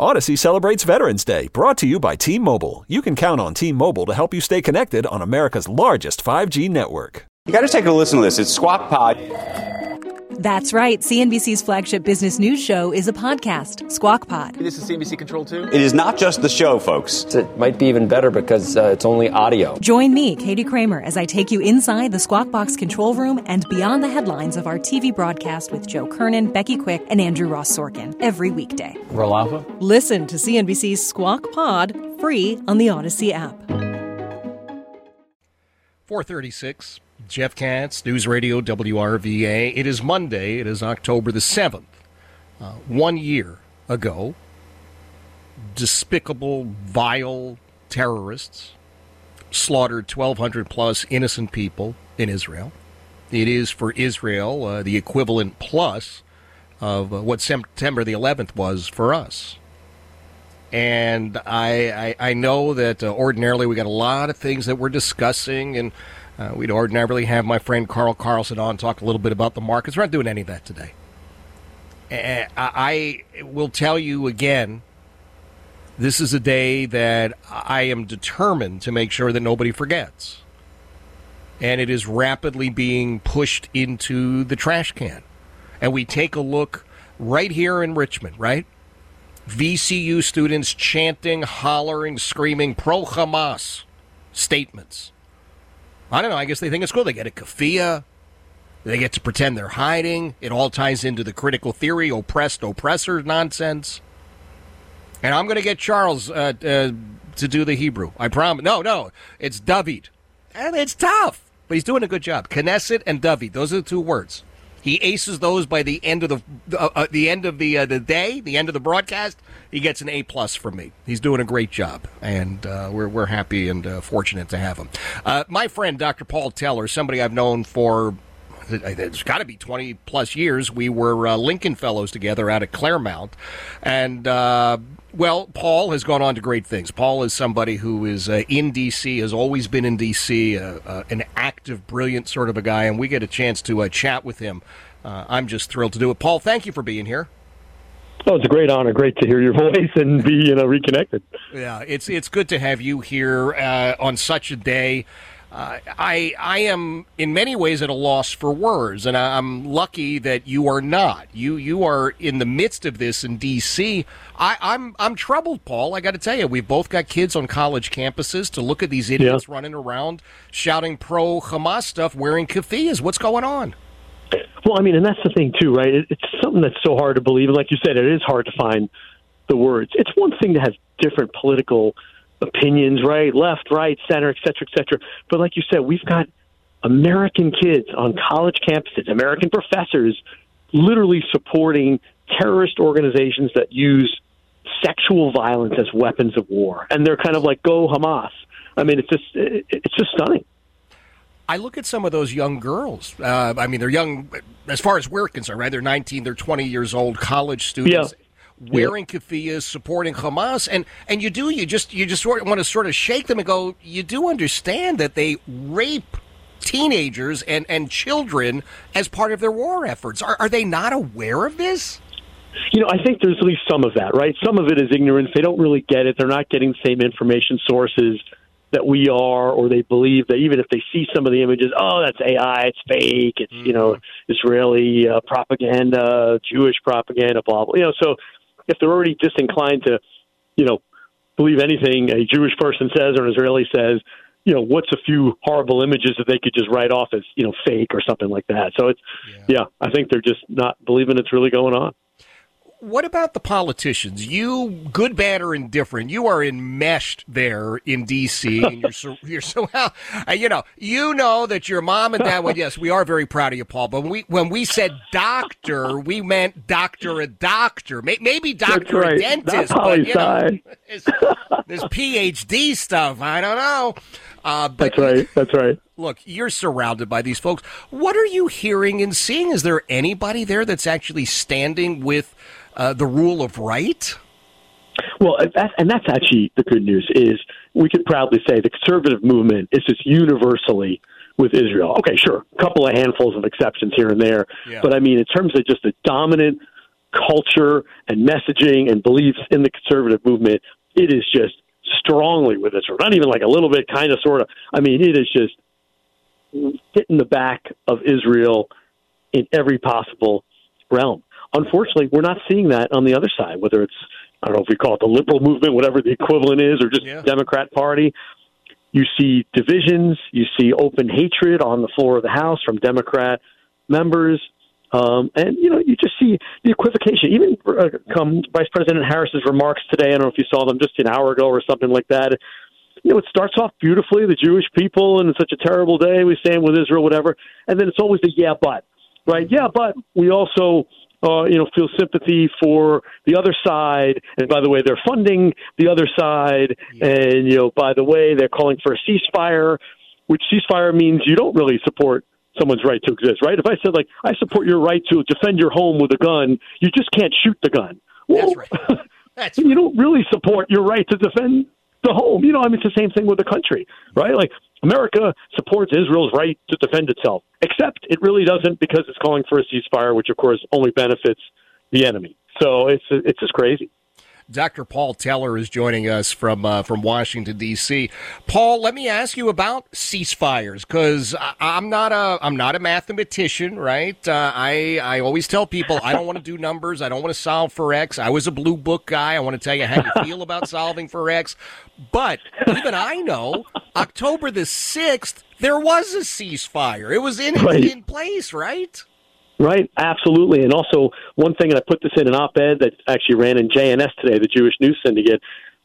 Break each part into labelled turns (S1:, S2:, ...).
S1: Odyssey celebrates Veterans Day, brought to you by T-Mobile. You can count on T-Mobile to help you stay connected on America's largest 5G network.
S2: You got to take a listen to this. It's Squawk Pod.
S3: That's right. CNBC's flagship business news show is a podcast, Squawk Pod.
S4: This is CNBC Control 2?
S2: It is not just the show, folks.
S5: It might be even better because it's only audio.
S3: Join me, Katie Kramer, as I take you inside the Squawk Box control room and beyond the headlines of our TV broadcast with Joe Kernan, Becky Quick, and Andrew Ross Sorkin every weekday.
S5: Roll Alpha?
S3: Listen to CNBC's Squawk Pod free on the Odyssey app.
S6: 436. Jeff Katz, News Radio WRVA. It is Monday. It is October the 7th. 1 year ago, despicable, vile terrorists slaughtered 1,200 plus innocent people in Israel. It is for Israel the equivalent plus of what September the 11th was for us. And I know that ordinarily we got a lot of things that we're discussing, and we'd ordinarily have my friend Carl Carlson on, talk a little bit about the markets. We're not doing any of that today. I will tell you again, this is a day that I am determined to make sure that nobody forgets. And it is rapidly being pushed into the trash can. And we take a look right here in Richmond, right? VCU students chanting, hollering, screaming pro-Hamas statements. I don't know. I guess they think it's cool. They get a keffiyeh. They get to pretend they're hiding. It all ties into the critical theory, oppressed, oppressor nonsense. And I'm going to get Charles to do the Hebrew. I promise. No. It's David. And it's tough, but he's doing a good job. Knesset and David. Those are the two words. He aces those by the end of the end of the day, the end of the broadcast. He gets an A+ from me. He's doing a great job, and we're happy and fortunate to have him. My friend, Dr. Paul Teller, somebody I've known for, it's got to be 20 plus years. We were Lincoln Fellows together out at Claremont, and well, Paul has gone on to great things. Paul is somebody who is in D.C., has always been in D.C., an active, brilliant sort of a guy, and we get a chance to chat with him. I'm just thrilled to do it. Paul, thank you for being here.
S7: Oh, it's a great honor. Great to hear your voice and be reconnected.
S6: Yeah, it's good to have you here on such a day. I am in many ways at a loss for words, and I'm lucky that you are not. You are in the midst of this in D.C. I'm troubled, Paul. I got to tell you, we've both got kids on college campuses to look at these idiots running around shouting pro-Hamas stuff, wearing keffiyehs. What's going on?
S7: Well, I mean, and that's the thing, too, right? It's something that's so hard to believe. And like you said, it is hard to find the words. It's one thing to have different political opinions, right? Left, right, center, et cetera, et cetera. But like you said, we've got American kids on college campuses, American professors literally supporting terrorist organizations that use sexual violence as weapons of war. And they're kind of like, go Hamas. I mean, it's just stunning.
S6: I look at some of those young girls. I mean, they're young as far as we're concerned, right? They're 19, they're 20 years old, college students. Yeah. Wearing keffiyehs, supporting Hamas, and you just sort of want to sort of shake them and go, you do understand that they rape teenagers and children as part of their war efforts. Are they not aware of this?
S7: I think there's at least some of that, right? Some of it is ignorance. They don't really get it. They're not getting the same information sources that we are, or they believe that even if they see some of the images, oh, that's AI, it's fake, it's, Israeli propaganda, Jewish propaganda, blah, blah. So if they're already disinclined to, believe anything a Jewish person says or an Israeli says, what's a few horrible images that they could just write off as, fake or something like that. So I think they're just not believing it's really going on.
S6: What about the politicians? You, good, bad, or indifferent, you are enmeshed there in D.C. and you're so you know that your mom and dad. Well, yes, we are very proud of you, Paul. But when we said doctor, we meant doctor a doctor, maybe doctor a dentist. But there's PhD stuff. I don't know.
S7: But That's right.
S6: Look, you're surrounded by these folks. What are you hearing and seeing? Is there anybody there that's actually standing with the rule of right?
S7: Well, that's actually the good news is we could proudly say the conservative movement is just universally with Israel. Okay, sure, a couple of handfuls of exceptions here and there. Yeah. But, I mean, in terms of just the dominant culture and messaging and beliefs in the conservative movement, it is just strongly with Israel. Not even like a little bit, kind of, sort of. I mean, it is just hitting the back of Israel in every possible realm. Unfortunately, we're not seeing that on the other side, whether it's, I don't know if we call it the liberal movement, whatever the equivalent is, or just Democrat Party. You see divisions. You see open hatred on the floor of the House from Democrat members. And, you just see the equivocation. Even come Vice President Harris's remarks today, I don't know if you saw them just an hour ago or something like that. It starts off beautifully, the Jewish people, and it's such a terrible day, we stand with Israel, whatever. And then it's always the yeah, but, right? Yeah, but we also, feel sympathy for the other side. And by the way, they're funding the other side. Yeah. And, by the way, they're calling for a ceasefire, which ceasefire means you don't really support someone's right to exist, right? If I said, I support your right to defend your home with a gun, you just can't shoot the gun. Well, that's right. That's right. You don't really support your right to defend the home. It's the same thing with the country, right? Like, America supports Israel's right to defend itself, except it really doesn't, because it's calling for a ceasefire, which, of course, only benefits the enemy. So it's just crazy.
S6: Dr. Paul Teller is joining us from Washington, D.C. Paul, let me ask you about ceasefires, because I'm not a mathematician, right? I always tell people I don't want to do numbers. I don't want to solve for X. I was a blue book guy. I want to tell you how you feel about solving for X. But even I know October the 6th, there was a ceasefire. It was in place, right?
S7: Right, absolutely. And also, one thing, and I put this in an op-ed that actually ran in JNS today, the Jewish News Syndicate,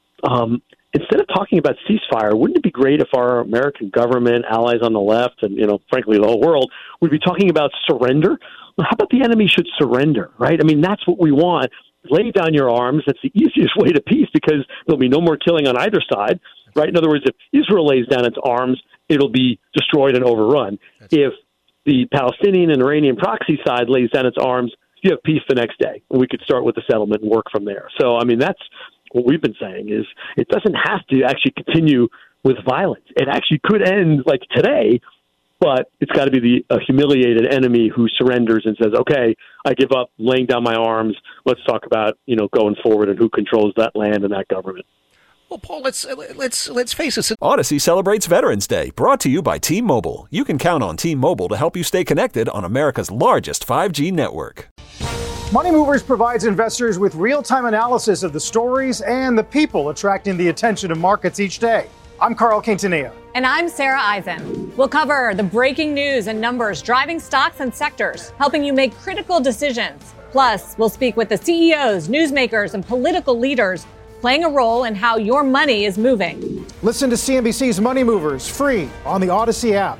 S7: instead of talking about ceasefire, wouldn't it be great if our American government, allies on the left, and, frankly, the whole world, would be talking about surrender? Well, how about the enemy should surrender, right? I mean, that's what we want. Lay down your arms. That's the easiest way to peace, because there'll be no more killing on either side, right? In other words, if Israel lays down its arms, it'll be destroyed and overrun. If the Palestinian and Iranian proxy side lays down its arms, you have peace the next day. We could start with the settlement and work from there. So, that's what we've been saying, is it doesn't have to actually continue with violence. It actually could end like today, but it's got to be a humiliated enemy who surrenders and says, okay, I give up, laying down my arms. Let's talk about, going forward and who controls that land and that government.
S6: Well, Paul, let's face it.
S1: Odyssey celebrates Veterans Day, brought to you by T-Mobile. You can count on T-Mobile to help you stay connected on America's largest 5G network.
S4: Money Movers provides investors with real-time analysis of the stories and the people attracting the attention of markets each day. I'm Carl Quintanilla.
S8: And I'm Sarah Eisen. We'll cover the breaking news and numbers driving stocks and sectors, helping you make critical decisions. Plus, we'll speak with the CEOs, newsmakers, and political leaders playing a role in how your money is moving.
S4: Listen to CNBC's Money Movers free on the Odyssey app.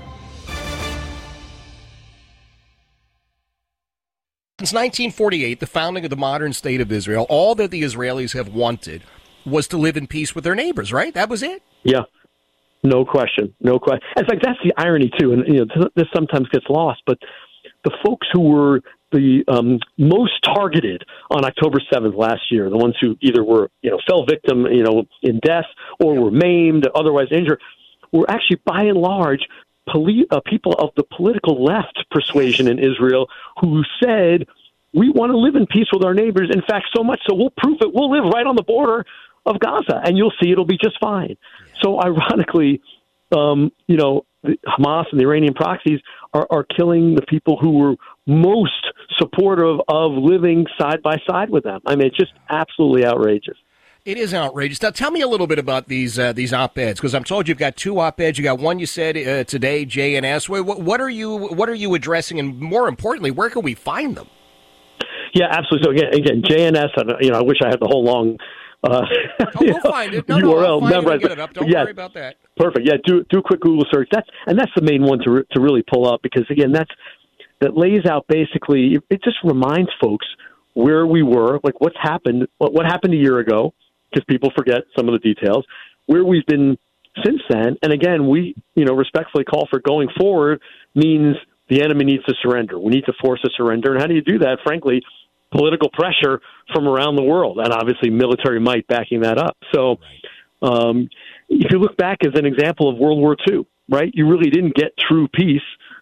S6: Since 1948, the founding of the modern state of Israel, all that the Israelis have wanted was to live in peace with their neighbors, right? That was it?
S7: Yeah, no question. In fact, that's the irony, too, and this sometimes gets lost, but the folks who were the most targeted on October 7th last year, the ones who either were, fell victim, in death or were maimed, otherwise injured, were actually by and large people of the political left persuasion in Israel who said, we want to live in peace with our neighbors. In fact, so much so we'll prove it. We'll live right on the border of Gaza, and you'll see it'll be just fine. So ironically, the Hamas and the Iranian proxies are killing the people who were most supportive of living side by side with them. I mean, it's just absolutely outrageous.
S6: It is outrageous. Now, tell me a little bit about these op-eds, because I'm told you've got two op-eds. You got one you said today, JNS. What are you addressing, and more importantly, where can we find them?
S7: Yeah, absolutely. So again, JNS. I wish I had the whole long.
S6: We'll find it.
S7: URL.
S6: I'll get it up. Don't worry about that.
S7: Perfect. Yeah, do a quick Google search. That's the main one to really pull up, because again, that lays out basically. It just reminds folks where we were, like what's happened, what happened a year ago, because people forget some of the details, where we've been since then. And again, we respectfully call for going forward means the enemy needs to surrender. We need to force a surrender. And how do you do that? Frankly, political pressure from around the world, and obviously military might backing that up. So if you look back as an example of World War II, right, you really didn't get true peace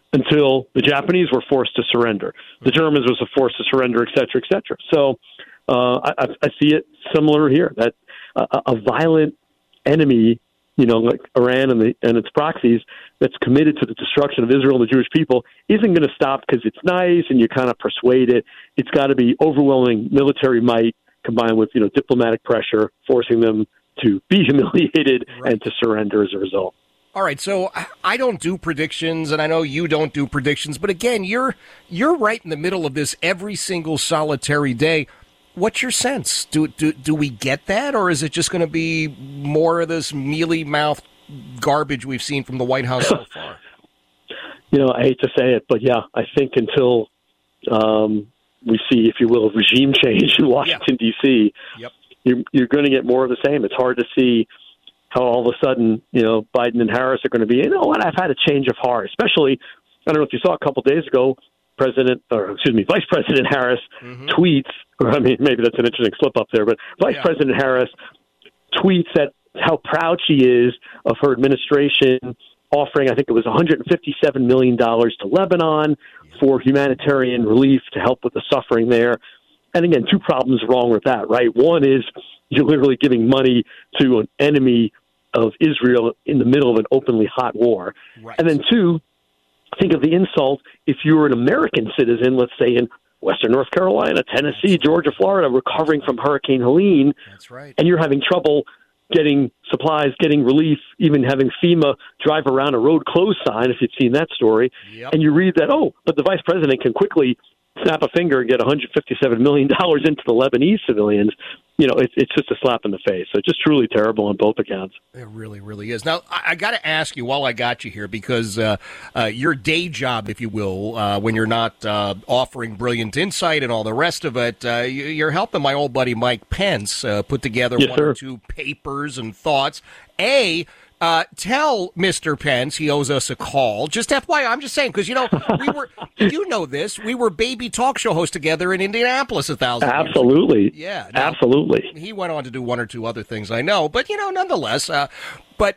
S7: until the Japanese were forced to surrender. The Germans was forced to surrender, et cetera, et cetera. So I see it similar here, that a violent enemy, like Iran and its proxies, that's committed to the destruction of Israel and the Jewish people isn't going to stop because it's nice and you kind of persuade it. It's got to be overwhelming military might combined with, diplomatic pressure, forcing them to be humiliated and to surrender as a result.
S6: All right, so I don't do predictions, and I know you don't do predictions, but again, you're right in the middle of this every single solitary day. What's your sense? Do we get that, or is it just going to be more of this mealy-mouthed garbage we've seen from the White House so far?
S7: I hate to say it, but yeah, I think until we see, if you will, a regime change in Washington, D.C., you're going to get more of the same. It's hard to see how all of a sudden, Biden and Harris are going to be, I've had a change of heart, especially, I don't know if you saw a couple days ago, Vice President Harris tweets, or maybe that's an interesting slip up there, but Vice President Harris tweets at how proud she is of her administration offering, I think it was $157 million to Lebanon for humanitarian relief to help with the suffering there. And again, two problems wrong with that, right? One is you're literally giving money to an enemy of Israel in the middle of an openly hot war. Right. And then two, think of the insult if you were an American citizen, let's say in Western North Carolina, Tennessee, Georgia, Florida, recovering from Hurricane Helene. That's right. And you're having trouble getting supplies, getting relief, even having FEMA drive around a road closed sign, if you've seen that story. Yep. And you read that, but the vice president can quickly snap a finger and get $157 million into the Lebanese civilians. It's just a slap in the face. So it's just truly terrible on both accounts.
S6: It really, really is. Now, I got to ask you while I got you here, because your day job, if you will, when you're not offering brilliant insight and all the rest of it, you're helping my old buddy Mike Pence put together one or two papers and thoughts. Tell Mr. Pence he owes us a call. Just FYI, I'm just saying, because, we were baby talk show hosts together in Indianapolis 1,000 years ago.
S7: Absolutely.
S6: Yeah.
S7: Absolutely.
S6: He went on to do one or two other things, I know. But, nonetheless, but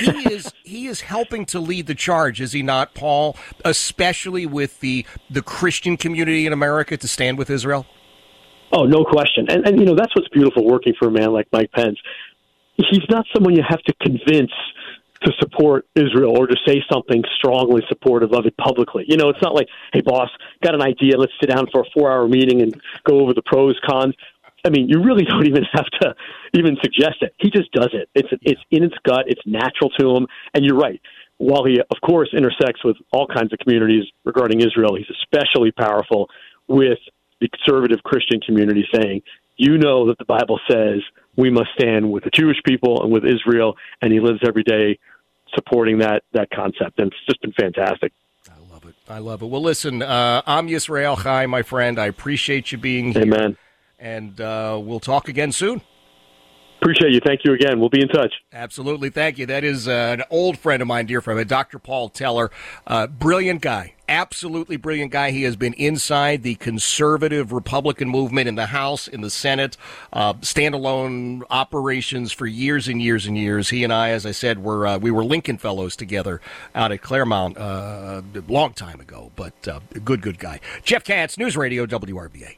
S6: he is helping to lead the charge, is he not, Paul? Especially with the Christian community in America to stand with Israel?
S7: Oh, no question. And that's what's beautiful working for a man like Mike Pence. He's not someone you have to convince to support Israel or to say something strongly supportive of it publicly. It's not like, hey, boss, got an idea, let's sit down for a 4-hour meeting and go over the pros, cons. You really don't even have to even suggest it. He just does it. It's in its gut. It's natural to him. And you're right. While he, of course, intersects with all kinds of communities regarding Israel, he's especially powerful with the conservative Christian community saying, that the Bible says we must stand with the Jewish people and with Israel, and he lives every day supporting that concept, and it's just been fantastic.
S6: I love it. Well, listen, I'm Yisrael Chai, my friend. I appreciate you being here.
S7: Amen.
S6: And we'll talk again soon.
S7: Appreciate you. Thank you again. We'll be in touch.
S6: Absolutely. Thank you. That is an old friend of mine, dear friend, Dr. Paul Teller. Brilliant guy. Absolutely brilliant guy. He has been inside the conservative Republican movement in the House, in the Senate, standalone operations for years and years and years. He and I, as I said, we were Lincoln Fellows together out at Claremont a long time ago, but good guy. Jeff Katz, News Radio, WRBA.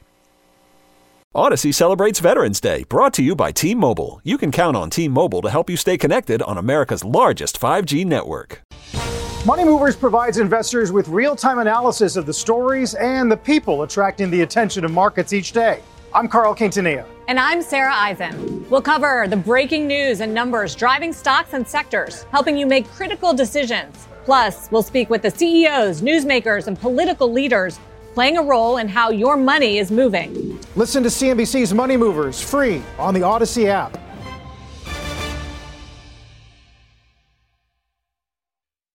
S1: Odyssey celebrates Veterans Day, brought to you by T-Mobile. You can count on T-Mobile to help you stay connected on America's largest 5G network.
S4: Money Movers provides investors with real-time analysis of the stories and the people attracting the attention of markets each day. I'm Carl Quintanilla.
S8: And I'm Sarah Eisen. We'll cover the breaking news and numbers driving stocks and sectors, helping you make critical decisions. Plus, we'll speak with the CEOs, newsmakers, and political leaders playing a role in how your money is moving.
S4: Listen to CNBC's Money Movers free on the Odyssey app.